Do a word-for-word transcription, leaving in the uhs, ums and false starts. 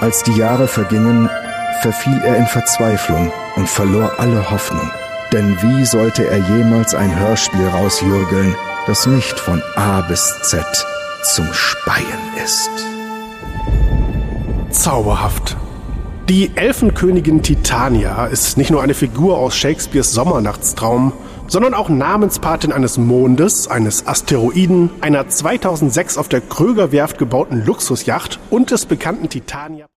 Als die Jahre vergingen, verfiel er in Verzweiflung und verlor alle Hoffnung. Denn wie sollte er jemals ein Hörspiel rausjürgeln, das nicht von A bis Z zum Speien ist? Zauberhaft. Die Elfenkönigin Titania ist nicht nur eine Figur aus Shakespeares Sommernachtstraum, sondern auch Namenspatin eines Mondes, eines Asteroiden, einer zweitausendsechs auf der Kröger-Werft gebauten Luxusjacht und des bekannten Titania